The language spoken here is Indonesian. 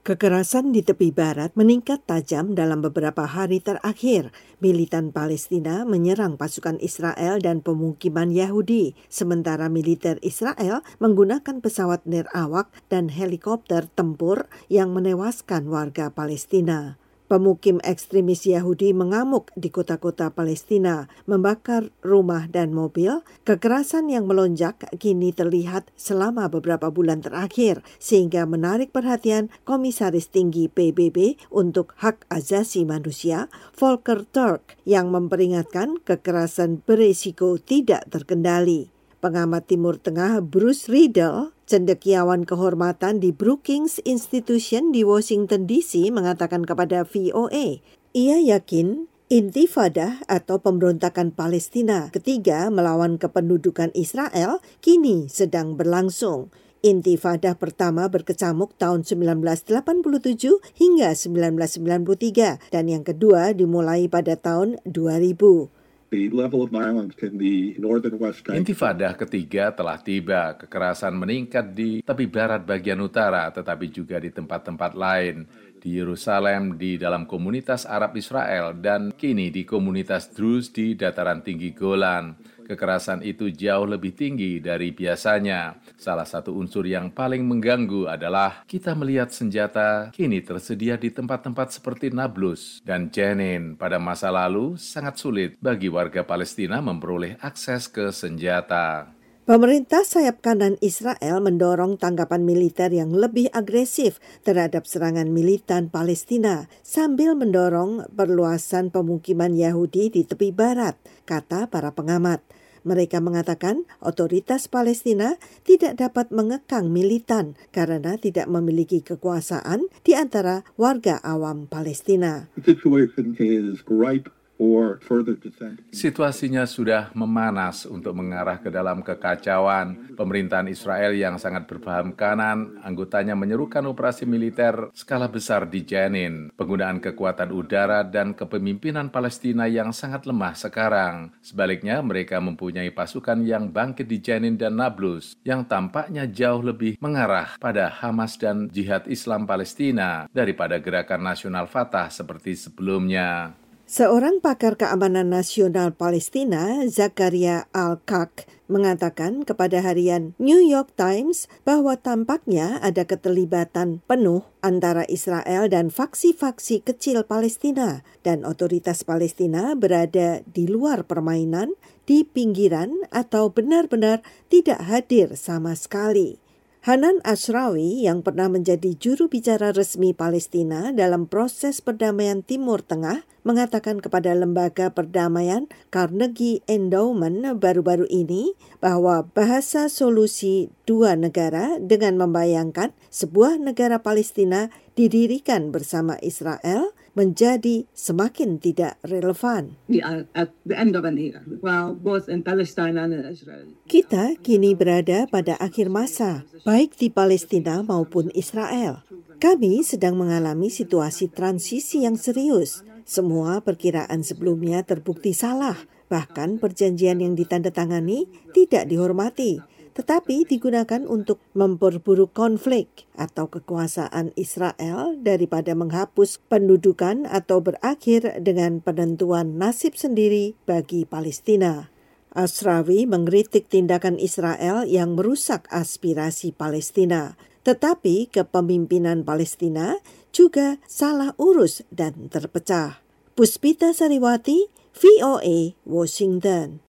Kekerasan di tepi barat meningkat tajam dalam beberapa hari terakhir. Militan Palestina menyerang pasukan Israel dan pemukiman Yahudi, sementara militer Israel menggunakan pesawat nirawak dan helikopter tempur yang menewaskan warga Palestina. Pemukim ekstremis Yahudi mengamuk di kota-kota Palestina, membakar rumah dan mobil. Kekerasan yang melonjak kini terlihat selama beberapa bulan terakhir, sehingga menarik perhatian Komisaris Tinggi PBB untuk Hak Asasi Manusia, Volker Turk, yang memperingatkan kekerasan beresiko tidak terkendali. Pengamat Timur Tengah Bruce Riedel, cendekiawan kehormatan di Brookings Institution di Washington DC, mengatakan kepada VOA, ia yakin Intifada atau pemberontakan Palestina ketiga melawan kependudukan Israel kini sedang berlangsung. Intifada pertama berkecamuk tahun 1987 hingga 1993 dan yang kedua dimulai pada tahun 2000. Intifada ketiga telah tiba. Kekerasan meningkat di tepi barat bagian utara, tetapi juga di tempat-tempat lain. Di Yerusalem, di dalam komunitas Arab Israel, dan kini di komunitas Druze di dataran tinggi Golan. Kekerasan itu jauh lebih tinggi dari biasanya. Salah satu unsur yang paling mengganggu adalah kita melihat senjata kini tersedia di tempat-tempat seperti Nablus dan Jenin. Pada masa lalu, sangat sulit bagi warga Palestina memperoleh akses ke senjata. Pemerintah sayap kanan Israel mendorong tanggapan militer yang lebih agresif terhadap serangan militan Palestina sambil mendorong perluasan pemukiman Yahudi di tepi barat, kata para pengamat. Mereka mengatakan otoritas Palestina tidak dapat mengekang militan karena tidak memiliki kekuasaan di antara warga awam Palestina. Situasinya sudah memanas untuk mengarah ke dalam kekacauan. Pemerintahan Israel yang sangat berpaham kanan, anggotanya menyerukan operasi militer skala besar di Jenin, penggunaan kekuatan udara dan kepemimpinan Palestina yang sangat lemah sekarang. Sebaliknya, mereka mempunyai pasukan yang bangkit di Jenin dan Nablus, yang tampaknya jauh lebih mengarah pada Hamas dan Jihad Islam Palestina daripada gerakan nasional Fatah seperti sebelumnya. Seorang pakar keamanan nasional Palestina, Zakaria Al-Kak, mengatakan kepada harian New York Times bahwa tampaknya ada keterlibatan penuh antara Israel dan faksi-faksi kecil Palestina, dan otoritas Palestina berada di luar permainan, di pinggiran, atau benar-benar tidak hadir sama sekali. Hanan Ashrawi yang pernah menjadi juru bicara resmi Palestina dalam proses perdamaian Timur Tengah mengatakan kepada lembaga perdamaian Carnegie Endowment baru-baru ini bahwa bahasa solusi dua negara dengan membayangkan sebuah negara Palestina didirikan bersama Israel menjadi semakin tidak relevan. Kita kini berada pada akhir masa, baik di Palestina maupun Israel. Kami sedang mengalami situasi transisi yang serius. Semua perkiraan sebelumnya terbukti salah, bahkan perjanjian yang ditandatangani tidak dihormati, tetapi digunakan untuk memperburuk konflik atau kekuasaan Israel daripada menghapus pendudukan atau berakhir dengan penentuan nasib sendiri bagi Palestina. Ashrawi mengkritik tindakan Israel yang merusak aspirasi Palestina, tetapi kepemimpinan Palestina juga salah urus dan terpecah. Puspita Sariwati, VOA, Washington.